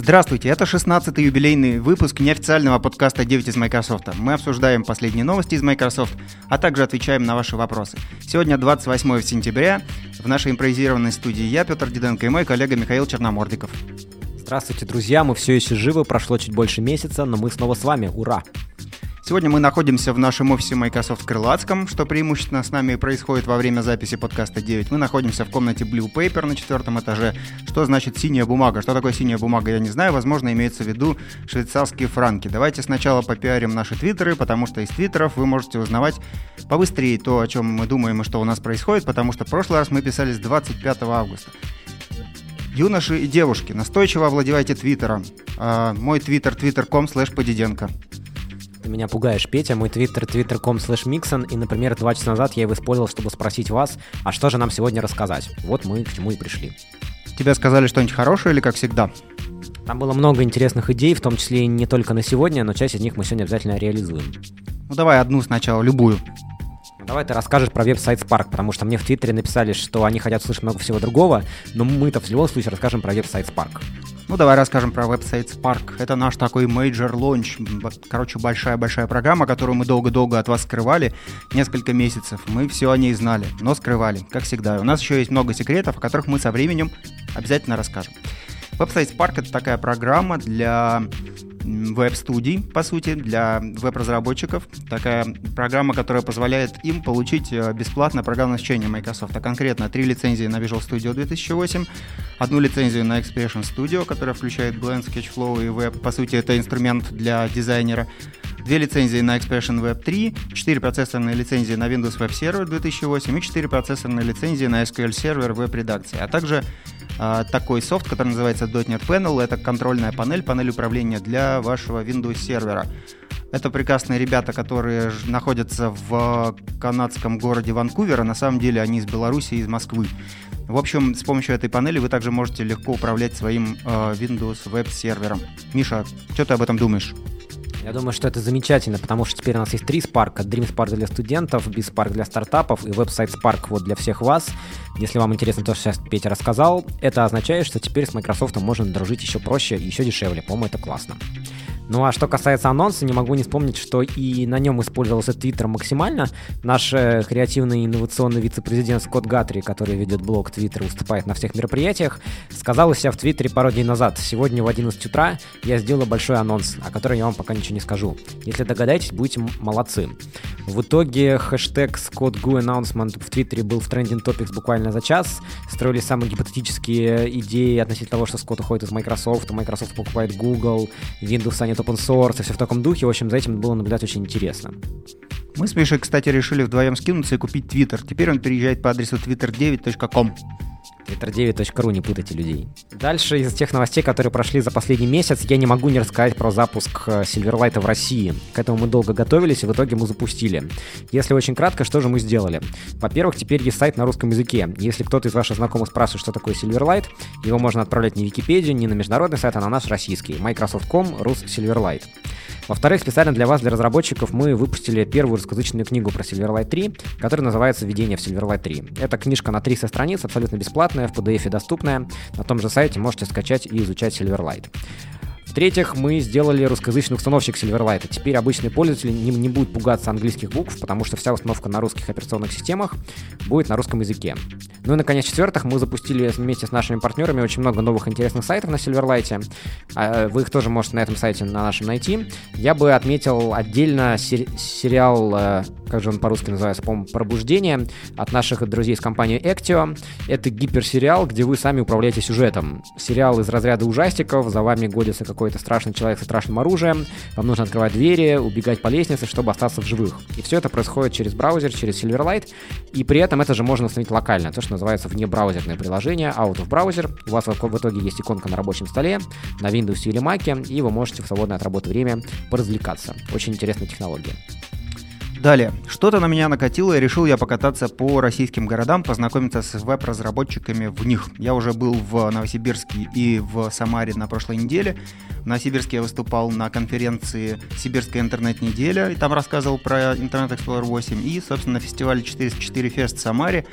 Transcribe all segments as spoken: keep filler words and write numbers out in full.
Здравствуйте, это шестнадцатый юбилейный выпуск неофициального подкаста девять из Microsoft. Мы обсуждаем последние новости из Microsoft, а также отвечаем на ваши вопросы. Сегодня двадцать восьмое сентября, в нашей импровизированной студии я, Петр Диденко, и мой коллега Михаил Черномордиков. Здравствуйте, друзья, мы все еще живы, прошло чуть больше месяца, но мы снова с вами, ура! Сегодня мы находимся в нашем офисе Microsoft в Крылатском, что преимущественно с нами происходит во время записи подкаста девять. Мы находимся в комнате Blue Paper на четвертом этаже. Что значит синяя бумага? Что такое синяя бумага, я не знаю. Возможно, имеется в виду швейцарские франки. Давайте сначала попиарим наши твиттеры, потому что из твиттеров вы можете узнавать побыстрее то, о чем мы думаем и что у нас происходит, потому что в прошлый раз мы писали с двадцать пятого августа. Юноши и девушки, настойчиво овладевайте твиттером. А, мой твиттер твиттер точка ком слэш подиденко. Ты меня пугаешь, Петя. Мой твиттер твиттер точка ком слэш миксон. И, например, два часа назад я его использовал, чтобы спросить вас, а что же нам сегодня рассказать? Вот мы к чему и пришли. Тебе сказали что-нибудь хорошее или как всегда? Там было много интересных идей, в том числе и не только на сегодня, но часть из них мы сегодня обязательно реализуем. Ну давай одну сначала, любую. Ну, давай ты расскажешь про веб-сайт Spark, потому что мне в Твиттере написали, что они хотят услышать много всего другого, но мы-то в любом случае расскажем про веб-сайт Spark. Ну, давай расскажем про веб-сайт Spark. Это наш такой major launch. Короче, большая-большая программа, которую мы долго-долго от вас скрывали. Несколько месяцев. Мы все о ней знали, но скрывали, как всегда. У нас еще есть много секретов, о которых мы со временем обязательно расскажем. Веб-сайт Spark — это такая программа для веб-студий, по сути, для веб-разработчиков. Такая программа, которая позволяет им получить бесплатное программное обеспечение Microsoft. А конкретно три лицензии на Visual Studio две тысячи восемь, одну лицензию на Expression Studio, которая включает Blend, Sketchflow и Web. По сути, это инструмент для дизайнера. Две лицензии на Expression Web три, четыре процессорные лицензии на Windows Web Server две тысячи восемь и четыре процессорные лицензии на эс кью эль Server веб-редакции, а также а, такой софт, который называется .дот нет Panel. Это контрольная панель, панель управления для вашего Windows сервера. Это прекрасные ребята, которые находятся в канадском городе Ванкувер, а на самом деле они из Беларуси и из Москвы. В общем, с помощью этой панели вы также можете легко управлять своим э, Windows веб-сервером. Миша, что ты об этом думаешь? Я думаю, что это замечательно, потому что теперь у нас есть три Spark. Dream Spark для студентов, Biz Spark для стартапов и веб-сайт Spark вот для всех вас. Если вам интересно то, что сейчас Петя рассказал, это означает, что теперь с Microsoft можно дружить еще проще и еще дешевле. По-моему, это классно. Ну а что касается анонса, не могу не вспомнить, что и на нем использовался Twitter максимально. Наш э, креативный инновационный вице-президент Скотт Гатри, который ведет блог Twitter, выступает на всех мероприятиях, сказал у себя в Твиттере пару дней назад: сегодня в одиннадцать утра я сделаю большой анонс, о котором я вам пока ничего не скажу. Если догадаетесь, будете м- молодцы. В итоге хэштег ScottGoAnnouncement в Твиттере был в Trending Topics буквально за час. Строились самые гипотетические идеи относительно того, что Скотт уходит из Microsoft, Microsoft покупает Google, Windows станет open source и все в таком духе. В общем, за этим было наблюдать очень интересно. Мы с Мишей, кстати, решили вдвоем скинуться и купить Twitter. Теперь он переезжает по адресу твиттер девять точка ком. твиттер девять точка ру, не путайте людей. Дальше из тех новостей, которые прошли за последний месяц, я не могу не рассказать про запуск Silverlight в России. К этому мы долго готовились, и в итоге мы запустили. Если очень кратко, что же мы сделали? Во-первых, теперь есть сайт на русском языке. Если кто-то из ваших знакомых спрашивает, что такое Silverlight, его можно отправлять не в Википедию, не на международный сайт, а на наш российский. Microsoft точка ком, рус Silverlight. Во-вторых, специально для вас, для разработчиков, мы выпустили первую русскоязычную книгу про Silverlight три, которая называется «Введение в Silverlight три». Это книжка на триста страниц, абсолютно бесплатная, в пи ди эф доступная. На том же сайте можете скачать и изучать Silverlight. В-третьих, мы сделали русскоязычный установщик Silverlight. Теперь обычный пользователь не, не будет пугаться английских букв, потому что вся установка на русских операционных системах будет на русском языке. Ну и, наконец, в-четвертых, мы запустили вместе с нашими партнерами очень много новых интересных сайтов на Silverlight. Вы их тоже можете на этом сайте на нашем найти. Я бы отметил отдельно сери- сериал, как же он по-русски называется, по-моему, «Пробуждение» от наших друзей из компании Ectio. Это гиперсериал, где вы сами управляете сюжетом. Сериал из разряда ужастиков, за вами годится какой какой-то страшный человек со страшным оружием, вам нужно открывать двери, убегать по лестнице, чтобы остаться в живых. И все это происходит через браузер, через Silverlight, и при этом это же можно установить локально, то, что называется внебраузерное приложение, out of browser. У вас в итоге есть иконка на рабочем столе, на Windows или Mac, и вы можете в свободное от работы время поразвлекаться. Очень интересная технология. Далее. Что-то на меня накатило, и решил я покататься по российским городам, познакомиться с веб-разработчиками в них. Я уже был в Новосибирске и в Самаре на прошлой неделе. В Новосибирске я выступал на конференции «Сибирская интернет-неделя», и там рассказывал про Internet Explorer восемь, и, собственно, на фестивале четыреста четыре Fest в Самаре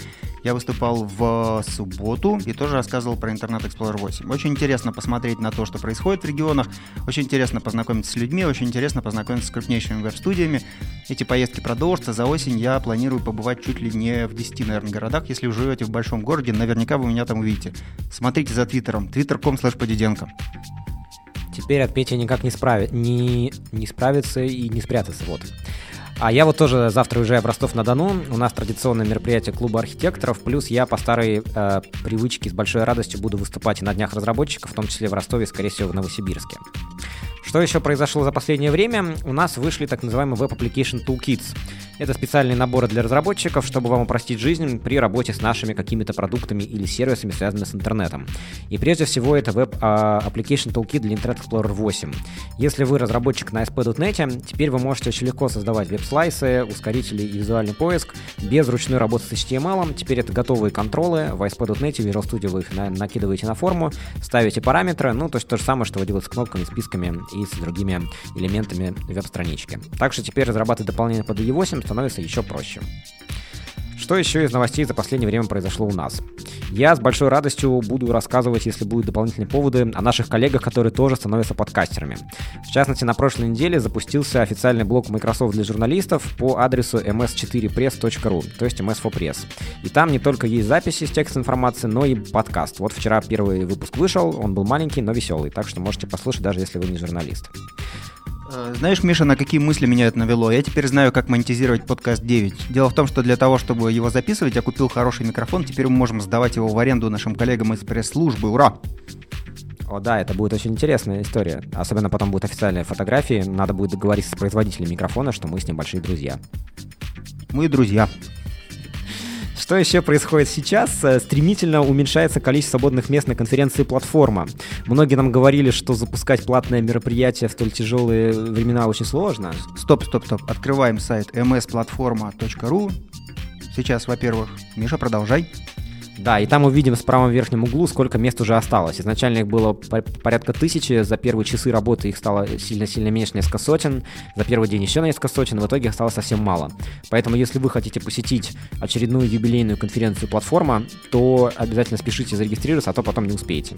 Я выступал в субботу и тоже рассказывал про Internet Explorer восемь. Очень интересно посмотреть на то, что происходит в регионах, очень интересно познакомиться с людьми, очень интересно познакомиться с крупнейшими веб-студиями. Эти поездки продолжатся. За осень я планирую побывать чуть ли не в десяти, наверное, городах. Если вы живете в большом городе, наверняка вы меня там увидите. Смотрите за твиттером, twitter точка com слэш подиденко. Теперь от Пети никак не, справи... не... не справиться и не спрятаться, вот. А я вот тоже завтра уезжаю в Ростов-на-Дону. У нас традиционное мероприятие клуба архитекторов. Плюс я по старой э, привычке с большой радостью буду выступать и на Днях разработчиков, в том числе в Ростове, скорее всего, в Новосибирске. Что еще произошло за последнее время? У нас вышли так называемые Web Application Toolkits. Это специальные наборы для разработчиков, чтобы вам упростить жизнь при работе с нашими какими-то продуктами или сервисами, связанными с интернетом. И прежде всего это Web Application Toolkit для Internet Explorer восемь. Если вы разработчик на эй эс пи точка нет, теперь вы можете очень легко создавать веб-слайсы, ускорители и визуальный поиск без ручной работы с эйч ти эм эл. Теперь это готовые контролы. В эй эс пи точка нет, в Visual Studio вы их на- накидываете на форму, ставите параметры, ну то есть то же самое, что вы делаете с кнопками, списками и с другими элементами веб-странички. Так что теперь разрабатывать дополнение под ай и восемь становится еще проще. Что еще из новостей за последнее время произошло у нас? Я с большой радостью буду рассказывать, если будут дополнительные поводы, о наших коллегах, которые тоже становятся подкастерами. В частности, на прошлой неделе запустился официальный блог Microsoft для журналистов по адресу эм эс четыре пресс точка ру, то есть эм эс фор пресс. И там не только есть записи с текстом информации, но и подкаст. Вот вчера первый выпуск вышел, он был маленький, но веселый, так что можете послушать, даже если вы не журналист. Знаешь, Миша, на какие мысли меня это навело? Я теперь знаю, как монетизировать подкаст девять. Дело в том, что для того, чтобы его записывать, я купил хороший микрофон. Теперь мы можем сдавать его в аренду нашим коллегам из пресс-службы. Ура! О, да, это будет очень интересная история. Особенно потом будут официальные фотографии. Надо будет договориться с производителем микрофона, что мы с ним большие друзья. Мы друзья. Что еще происходит сейчас? Стремительно уменьшается количество свободных мест на конференции «Платформа». Многие нам говорили, что запускать платное мероприятие в столь тяжелые времена очень сложно. Стоп, стоп, стоп. Открываем сайт эм эс платформа точка ру. Сейчас, во-первых, Миша, продолжай. Да, и там увидим в правом верхнем углу, сколько мест уже осталось. Изначально их было порядка тысячи, за первые часы работы их стало сильно-сильно меньше, несколько сотен, за первый день еще несколько сотен, в итоге осталось совсем мало. Поэтому, если вы хотите посетить очередную юбилейную конференцию «Платформа», то обязательно спешите зарегистрироваться, а то потом не успеете.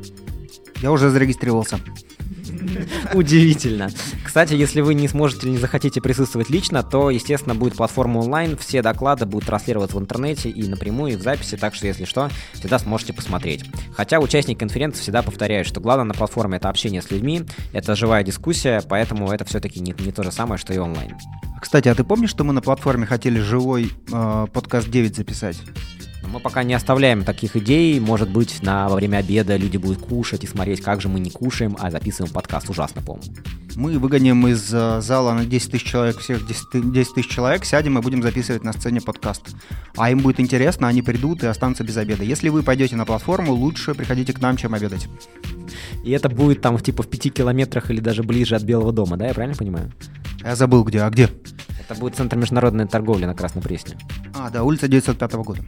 Я уже зарегистрировался. Удивительно. Кстати, если вы не сможете или не захотите присутствовать лично, то, естественно, будет платформа онлайн, все доклады будут транслироваться в интернете и напрямую, и в записи, так что, если что, всегда сможете посмотреть. Хотя участники конференции всегда повторяют, что главное на платформе — это общение с людьми, это живая дискуссия, поэтому это все-таки не, не то же самое, что и онлайн. Кстати, а ты помнишь, что мы на платформе хотели живой э, подкаст девять записать? Мы пока не оставляем таких идей. Может быть, на, во время обеда люди будут кушать и смотреть, как же мы не кушаем, а записываем подкаст. Ужасно, по-моему. Мы выгоним из э, зала на десять тысяч человек, всех десять тысяч человек, сядем и будем записывать на сцене подкаст. А им будет интересно, они придут и останутся без обеда. Если вы пойдете на платформу, лучше приходите к нам, чем обедать. И это будет там типа в пяти километрах или даже ближе от Белого дома, да? Я правильно понимаю? Я забыл, где. А где? Это будет Центр международной торговли на Красной Пресне. А, да, улица девятьсот пятого года.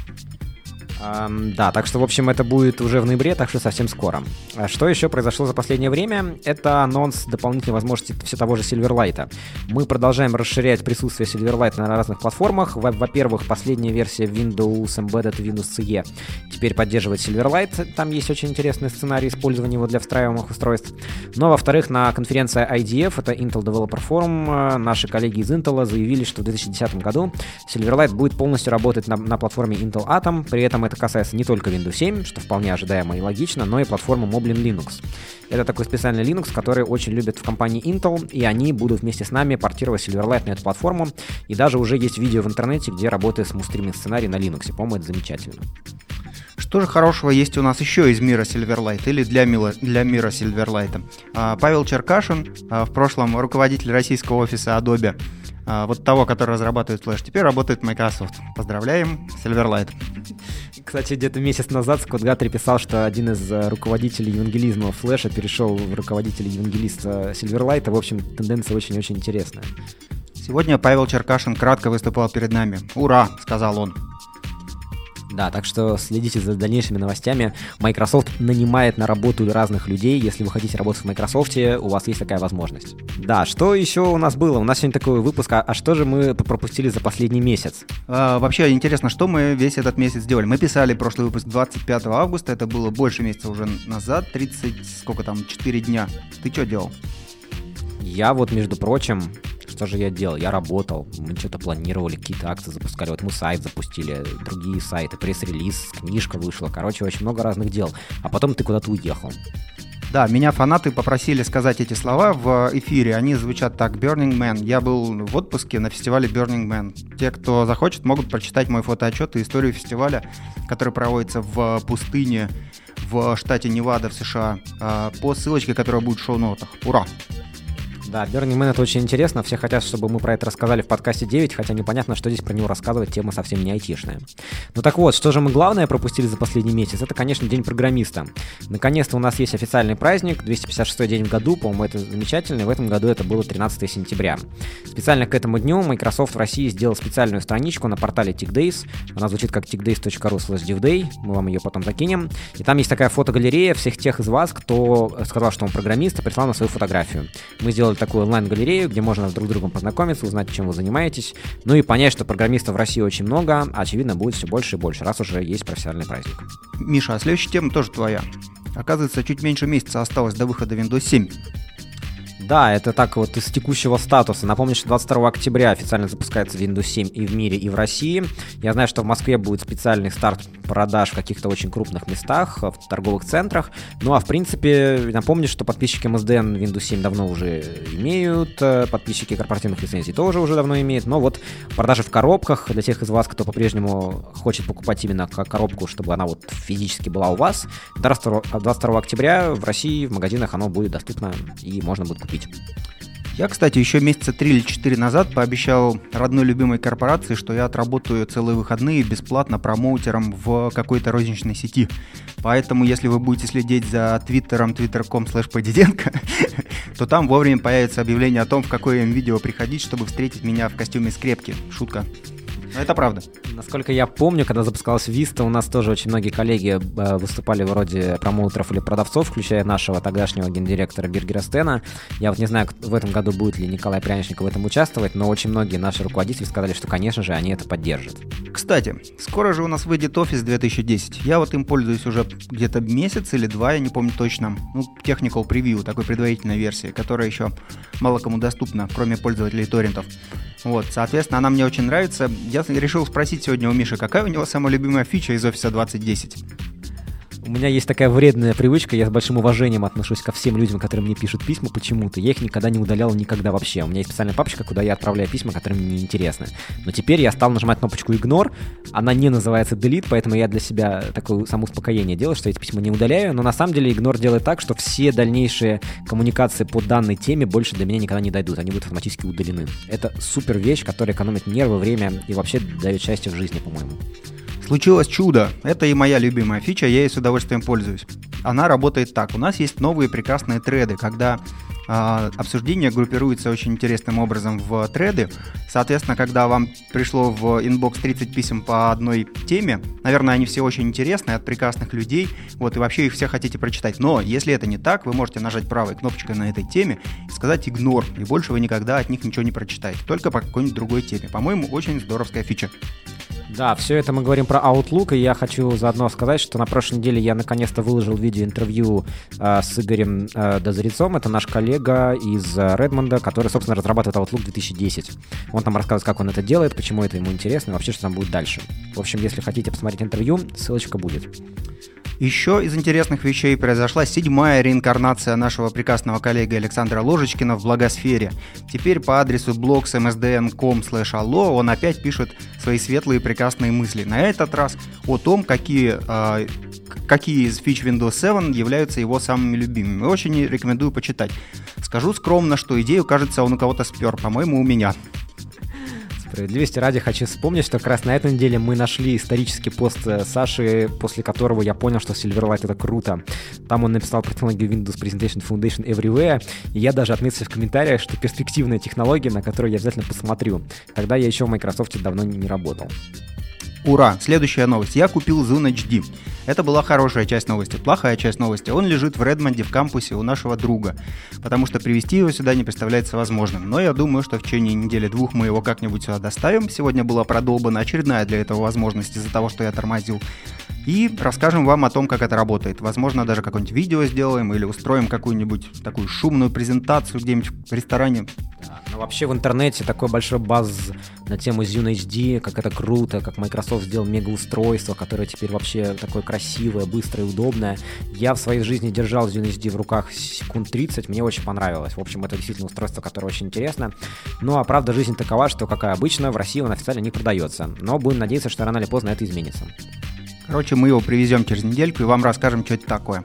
Um, да, так что, в общем, это будет уже в ноябре, так что совсем скоро. А что еще произошло за последнее время? Это анонс дополнительной возможности все того же Silverlight. Мы продолжаем расширять присутствие Silverlight на разных платформах. Во-первых, последняя версия Windows Embedded Windows си и теперь поддерживает Silverlight. Там есть очень интересный сценарий использования его для встраиваемых устройств. Но, во-вторых, на конференции ай ди эф, это Intel Developer Forum, наши коллеги из Intel заявили, что в две тысячи десятом году Silverlight будет полностью работать на, на платформе Intel Atom. При этом это касается не только Windows семь, что вполне ожидаемо и логично, но и платформы Moblin Linux. Это такой специальный Linux, который очень любят в компании Intel, и они будут вместе с нами портировать Silverlight на эту платформу. И даже уже есть видео в интернете, где работает смут-стриминг сценарий на Linux. По-моему, это замечательно. Что же хорошего есть у нас еще из мира Silverlight или для, мила, для мира Silverlight? А, Павел Черкашин, а, в прошлом руководитель российского офиса Adobe, а, вот того, который разрабатывает Flash, теперь работает в Microsoft. Поздравляем, Silverlight. Кстати, где-то месяц назад Скотт Гаттри писал, что один из руководителей евангелизма Флэша перешел в руководителя евангелиста Silverlight. В общем, тенденция очень-очень интересная. Сегодня Павел Черкашин кратко выступал перед нами. «Ура!» — сказал он. Да, так что следите за дальнейшими новостями. Microsoft нанимает на работу разных людей. Если вы хотите работать в Microsoft, у вас есть такая возможность. Да, что еще у нас было? У нас сегодня такой выпуск, а, а что же мы пропустили за последний месяц? А, вообще интересно, что мы весь этот месяц делали. Мы писали прошлый выпуск двадцать пятого августа, это было больше месяца уже назад, тридцать, сколько там, четыре дня. Ты что делал? Я вот, между прочим... Что же я делал? Я работал, мы что-то планировали, какие-то акции запускали. Вот мы сайт запустили, другие сайты, пресс-релиз, книжка вышла. Короче, очень много разных дел. А потом ты куда-то уехал. Да, меня фанаты попросили сказать эти слова в эфире. Они звучат так: Burning Man. Я был в отпуске на фестивале Burning Man. Те, кто захочет, могут прочитать мой фотоотчет и историю фестиваля, который проводится в пустыне в штате Невада в США, по ссылочке, которая будет в шоу-нотах. Ура! Да, Burning Man — это очень интересно. Все хотят, чтобы мы про это рассказали в подкасте девять, хотя непонятно, что здесь про него рассказывать, тема совсем не айтишная. Ну так вот, что же мы главное пропустили за последний месяц? Это, конечно, День программиста. Наконец-то у нас есть официальный праздник, двести пятьдесят шестой день в году, по-моему, это замечательно, и в этом году это было тринадцатого сентября. Специально к этому дню Microsoft в России сделал специальную страничку на портале TechDays. Она звучит как techdays.ru slash devday, мы вам ее потом закинем. И там есть такая фотогалерея всех тех из вас, кто сказал, что он программист, и прислал на свою фотографию. Мы сделали такую онлайн-галерею, где можно друг с другом познакомиться, узнать, чем вы занимаетесь, ну и понять, что программистов в России очень много, а очевидно, будет все больше и больше, раз уже есть профессиональный праздник. Миша, а следующая тема тоже твоя. Оказывается, чуть меньше месяца осталось до выхода Windows семь. Да, это так вот из текущего статуса. Напомню, что двадцать второго октября официально запускается Windows семь и в мире, и в России. Я знаю, что в Москве будет специальный старт продаж в каких-то очень крупных местах, в торговых центрах. Ну а в принципе, напомню, что подписчики эм эс ди эн Windows семь давно уже имеют, подписчики корпоративных лицензий тоже уже давно имеют. Но вот продажи в коробках, для тех из вас, кто по-прежнему хочет покупать именно коробку, чтобы она вот физически была у вас, двадцать второго октября в России в магазинах оно будет доступно и можно будет купить. Я, кстати, еще месяца три или четыре назад пообещал родной любимой корпорации, что я отработаю целые выходные бесплатно промоутером в какой-то розничной сети. Поэтому, если вы будете следить за твиттером twitter точка com слэш подиденко, то там вовремя появится объявление о том, в какое им видео приходить, чтобы встретить меня в костюме скрепки. Шутка. Но это правда. Насколько я помню, когда запускалась Vista, у нас тоже очень многие коллеги э, выступали вроде промоутеров или продавцов, включая нашего тогдашнего гендиректора Биргера Стена. Я вот не знаю, в этом году будет ли Николай Пряничников в этом участвовать, но очень многие наши руководители сказали, что, конечно же, они это поддержат. Кстати, скоро же у нас выйдет Office две тысячи десять. Я вот им пользуюсь уже где-то месяц или два, я не помню точно. Ну, Technical Preview, такой предварительной версии, которая еще мало кому доступна, кроме пользователей торрентов. Вот, соответственно, она мне очень нравится. Я решил спросить сегодня у Миши, какая у него самая любимая фича из Office двадцать десять? У меня есть такая вредная привычка, я с большим уважением отношусь ко всем людям, которые мне пишут письма почему-то. Я их никогда не удалял, никогда вообще. У меня есть специальная папочка, куда я отправляю письма, которые мне не интересны. Но теперь я стал нажимать кнопочку Ignore, она не называется Delete, поэтому я для себя такое самоуспокоение делаю, что эти письма не удаляю. Но на самом деле Ignore делает так, что все дальнейшие коммуникации по данной теме больше до меня никогда не дойдут, они будут автоматически удалены. Это супер вещь, которая экономит нервы, время и вообще дает счастье в жизни, по-моему. Случилось чудо. Это и моя любимая фича, я ей с удовольствием пользуюсь. Она работает так. У нас есть новые прекрасные треды, когда э, обсуждение группируется очень интересным образом в треды. Соответственно, когда вам пришло в инбокс тридцать писем по одной теме, наверное, они все очень интересные, от прекрасных людей, вот, и вообще их все хотите прочитать. Но если это не так, вы можете нажать правой кнопочкой на этой теме и сказать «Ignore», и больше вы никогда от них ничего не прочитаете, только по какой-нибудь другой теме. По-моему, очень здоровская фича. Да, все это мы говорим про Outlook, и я хочу заодно сказать, что на прошлой неделе я наконец-то выложил видеоинтервью э, с Игорем э, Дозрецом. Это наш коллега из э, Redmond, который, собственно, разрабатывает Outlook две тысячи десять. Он там рассказывает, как он это делает, почему это ему интересно и вообще, что там будет дальше. В общем, если хотите посмотреть интервью, ссылочка будет. Еще из интересных вещей произошла седьмая реинкарнация нашего прекрасного коллеги Александра Ложечкина в Благосфере. Теперь по адресу blogs эм эс ди эн точка ком слэш алло он опять пишет свои светлые прекрасные мысли. На этот раз о том, какие, э, какие из фич Windows семь являются его самыми любимыми. Очень рекомендую почитать. Скажу скромно, что идею, кажется, он у кого-то спер, по-моему, у меня. Справедливости ради хочу вспомнить, что как раз на этой неделе мы нашли исторический пост Саши, после которого я понял, что Silverlight — это круто. Там он написал про технологию Windows Presentation Foundation Everywhere, и я даже отметился в комментариях, что перспективная технология, на которую я обязательно посмотрю. Тогда я еще в Microsoft давно не работал. Ура! Следующая новость. Я купил Zune эйч ди. Это была хорошая часть новости. Плохая часть новости. Он лежит в Редмонде в кампусе у нашего друга, потому что привезти его сюда не представляется возможным. Но я думаю, что в течение недели-двух мы его как-нибудь сюда доставим. Сегодня была продолбана очередная для этого возможность из-за того, что я тормозил. И расскажем вам о том, как это работает. Возможно, даже какое-нибудь видео сделаем или устроим какую-нибудь такую шумную презентацию где-нибудь в ресторане. Ну, вообще в интернете такой большой базз на тему Zune эйч ди, как это круто, как Microsoft сделал мегаустройство, которое теперь вообще такое красивое, быстрое и удобное. Я в своей жизни держал Zune эйч ди в руках секунд тридцать, мне очень понравилось. В общем, это действительно устройство, которое очень интересно. Ну, а правда, жизнь такова, что, как и обычно, в России он официально не продается. Но будем надеяться, что рано или поздно это изменится. Короче, мы его привезем через недельку и вам расскажем, что это такое.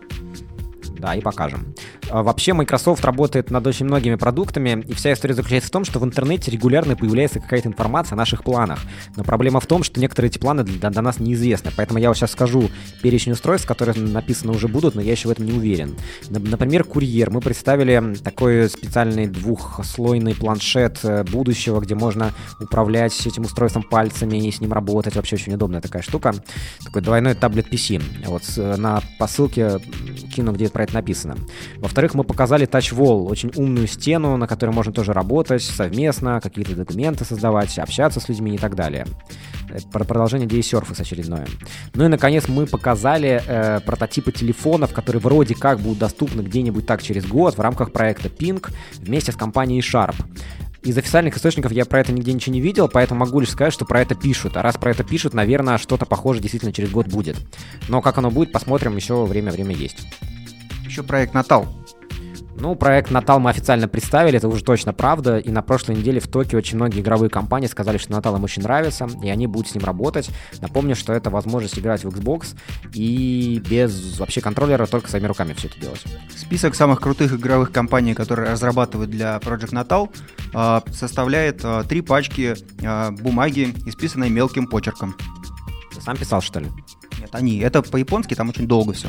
Да, и покажем. Вообще, Microsoft работает над очень многими продуктами, и вся история заключается в том, что в интернете регулярно появляется какая-то информация о наших планах. Но проблема в том, что некоторые эти планы для, для нас неизвестны. Поэтому я вот сейчас скажу перечень устройств, которые написаны уже будут, но я еще в этом не уверен. Например, курьер. Мы представили такой специальный двухслойный планшет будущего, где можно управлять этим устройством пальцами и с ним работать. Вообще очень удобная такая штука. Такой двойной таблет пи си. Вот на посылке кину, где про это написано. Во-вторых, мы показали Touch Wall, очень умную стену, на которой можно тоже работать совместно, какие-то документы создавать, общаться с людьми и так далее. Это продолжение идеи Surface очередное. Ну и, наконец, мы показали э, прототипы телефонов, которые вроде как будут доступны где-нибудь так через год в рамках проекта Ping вместе с компанией Sharp. Из официальных источников я про это нигде ничего не видел, поэтому могу лишь сказать, что про это пишут. А раз про это пишут, наверное, что-то похожее действительно через год будет. Но как оно будет, посмотрим, еще время-время есть. Еще проект Natal. Ну, проект Natal мы официально представили, это уже точно правда, и на прошлой неделе в Токио очень многие игровые компании сказали, что Natal им очень нравится, и они будут с ним работать. Напомню, что это возможность играть в Xbox и без вообще контроллера, только своими руками все это делать. Список самых крутых игровых компаний, которые разрабатывают для Project Natal, составляет три пачки бумаги, исписанной мелким почерком. Ты сам писал, что ли? Нет, они. Это по-японски, там очень долго все.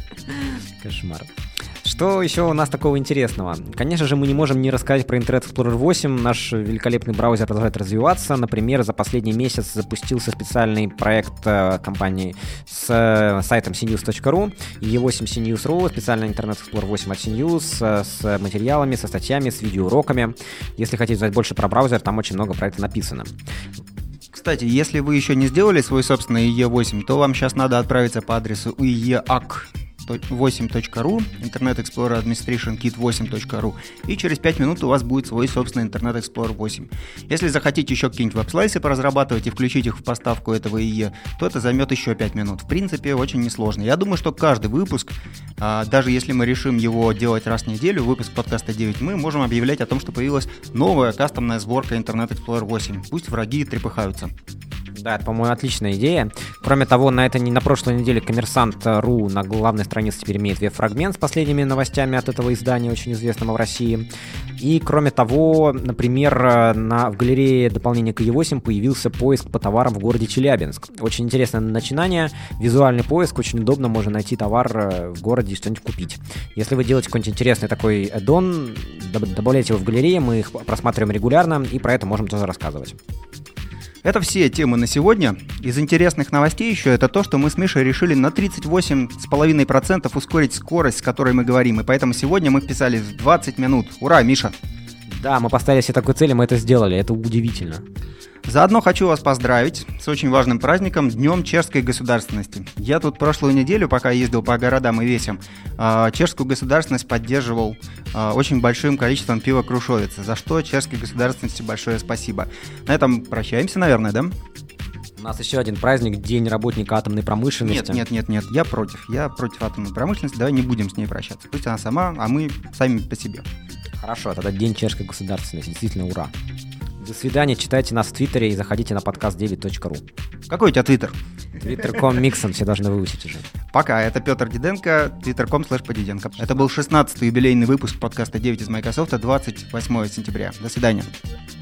Кошмар. Что еще у нас такого интересного? Конечно же, мы не можем не рассказать про Internet Explorer восемь. Наш великолепный браузер продолжает развиваться. Например, за последний месяц запустился специальный проект э, компании с э, сайтом си ньюс точка ру, и восемь си ньюс точка ру, специальный Internet Explorer восемь от CNews, э, с материалами, со статьями, с видеоуроками. Если хотите узнать больше про браузер, там очень много про это написано. Кстати, если вы еще не сделали свой собственный и и восемь, то вам сейчас надо отправиться по адресу и и ак восемь точка ру, Internet Explorer Administration Kit восемь точка ру, и через пять минут у вас будет свой собственный Internet Explorer восемь. Если захотите еще какие-нибудь веб-слайсы поразрабатывать и включить их в поставку этого и и, то это займет еще пять минут. В принципе, очень несложно. Я думаю, что каждый выпуск, даже если мы решим его делать раз в неделю, выпуск подкаста девять, мы можем объявлять о том, что появилась новая кастомная сборка Internet Explorer восемь. Пусть враги трепыхаются. Да, это, по-моему, отличная идея. Кроме того, на этой, на прошлой неделе Коммерсант точка ру на главной странице теперь имеет веб-фрагмент с последними новостями от этого издания, очень известного в России. И, кроме того, например, на, в галерее дополнения к и и восемь появился поиск по товарам в городе Челябинск. Очень интересное начинание. Визуальный поиск, очень удобно, можно найти товар в городе и что-нибудь купить. Если вы делаете какой-нибудь интересный такой аддон, добавляйте его в галерею, мы их просматриваем регулярно, и про это можем тоже рассказывать. Это все темы на сегодня. Из интересных новостей еще это то, что мы с Мишей решили на тридцать восемь целых пять десятых процента ускорить скорость, с которой мы говорим. И поэтому сегодня мы вписались в двадцать минут. Ура, Миша! Да, мы поставили себе такой цель, и мы это сделали. Это удивительно. Заодно хочу вас поздравить с очень важным праздником — Днем чешской государственности. Я тут прошлую неделю, пока ездил по городам и весям, чешскую государственность поддерживал очень большим количеством пива Крушовицы, за что чешской государственности большое спасибо. На этом прощаемся, наверное, да? У нас еще один праздник — День работника атомной промышленности. Нет, нет, нет, нет, я против. Я против атомной промышленности, давай не будем с ней прощаться. Пусть она сама, а мы сами по себе. Хорошо, тогда День чешской государственности, действительно ура. До свидания, читайте нас в Твиттере и заходите на подкаст девять точка ру. Какой у тебя Твиттер? Твиттер точка ком Миксон, все должны выучить уже. Пока, это Петр Диденко, твиттер точка ком слэш подиденко. Это был шестнадцатый юбилейный выпуск подкаста девять из Microsoft, двадцать восьмого сентября. До свидания.